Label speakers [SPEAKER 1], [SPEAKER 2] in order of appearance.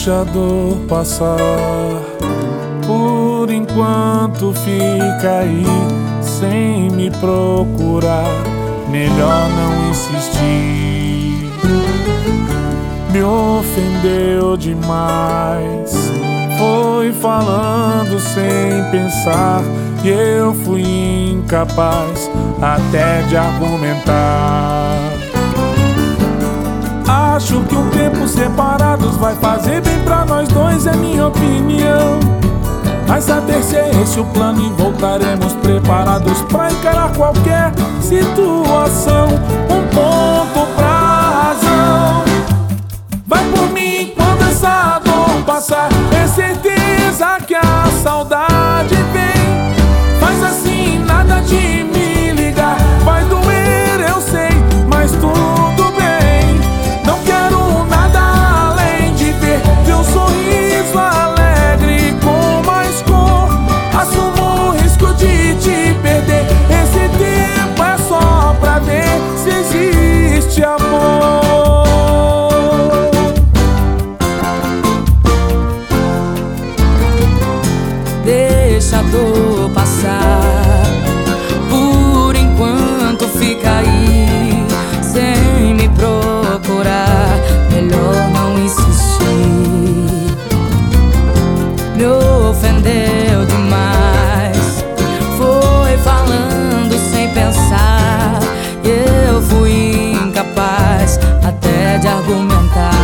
[SPEAKER 1] Deixa a dor passar, por enquanto fica aí sem me procurar. Melhor não insistir. Me ofendeu demais, foi falando sem pensar, e eu fui incapaz até de argumentar. Acho que um tempo separados vai fazer bem pra nós dois, é minha opinião. Mas até se é esse o plano e voltaremos preparados pra encarar qualquer situação. Um ponto pra razão. Vai por mim quando essa dor passar, é certeza que a saudade vem. Faz assim, nada de me ligar, vai doer, eu sei, mas tudo bem. Não quero nada além de ver teu sorriso alegre com mais cor. Assumo o risco de te perder, esse tempo é só pra ver se existe amor.
[SPEAKER 2] Deixa a dor passar, por enquanto fica aí sem me procurar. Melhor não insistir. Me ofendeu demais, foi falando sem pensar, e eu fui incapaz até de argumentar.